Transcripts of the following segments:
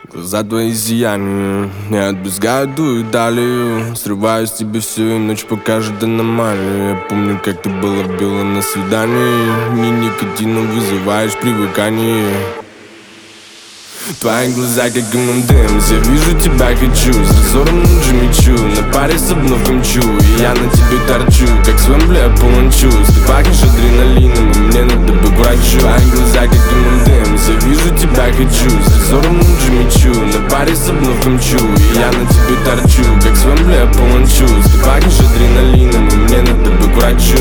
Глаза твои сияния не отбезгают, дуют далее. Срываю с тебя все, и ночь покажет аномалию. Я помню, как ты была бела на свидании. Мне никотином вызываешь привыкание. Твои глаза как ММДМС, я вижу тебя, хочу. С разором ночи мечу, на паре с обновком мчу. И я на тебе торчу, как с Вэмбли я полон чувств. Ты пахнешь адреналином, и мне надо бы к врачу. Твои глаза как ММДМС, я вижу тебя, хочу. С разором ночи мечу, на паре с обновком мчу. И я на тебе торчу, как с Вэмбли я полон чувств. Ты пахнешь адреналином, и мне надо бы к врачу.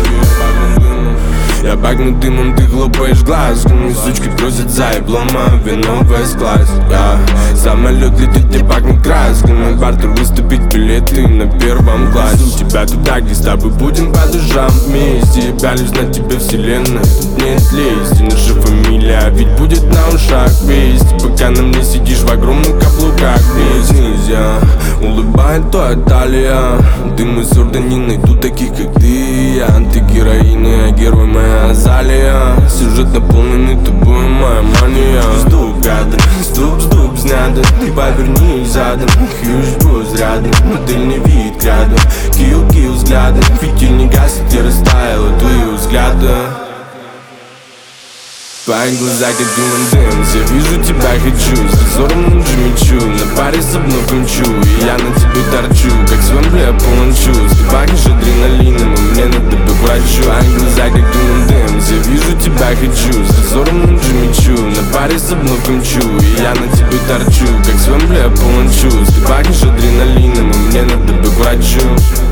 Я пахну дымом, ты хлопаешь глазками. Сучки просят за диплома, вино в S-класс. Самолет летит, где пахнет красками. Бартер выступить билеты на первом классе. У тебя туда, где с тобой будем по душам вместе. Я пялюсь на тебя, вселенная, тут нет лести. Наша фамилия ведь будет на ушах вести. Пока на мне сидишь в огромных каблуках. Вниз улыбает твоя талия. Дым из орда не найду таких, как ты. Антигероины, а герой моя Азалия. Сюжет наполненный тобой, моя мания. Жду кадр, стоп, снято. Ты повернись задом, хьюж рядом. Модельный вид к ряду, килл взгляды. Фитиль не гасит, я растаяла твои взгляды. Твои глаза как ММДМС, я вижу тебя, хочу. С разором ночи мечу, на паре с обновком мчу. И я на тебе торчу, как с Вэмбли я полон чувств. Ты пахнешь адреналином, и мне надо бы к врачу. Твои глаза как ММДМС, я вижу тебя, хочу. С разором ночи мечу, на паре с обновком мчу. И я на тебе торчу, как с Вэмбли я полон чувств. Ты пахнешь адреналином, и мне надо бы к врачу.